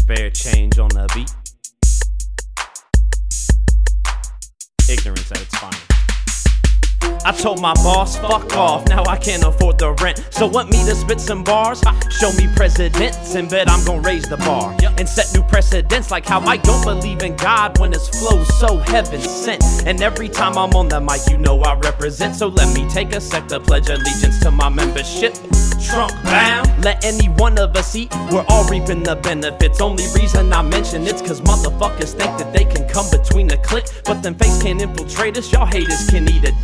Spare change on the beat. Ignorance at its finest. I told my boss, fuck off, now I can't afford the rent. So want me to spit some bars? Show me precedents and bet I'm gon' raise the bar. And set new precedents like how I don't believe in God when his flow's so heaven sent. And every time I'm on the mic, you know I represent. So let me take a sec to pledge allegiance to my membership. Trunk bound, let any one of us eat, we're all reaping the benefits. Only reason I mention it's cause motherfuckers think that they can come between the clique, but them fakes can't infiltrate us, y'all haters can eat a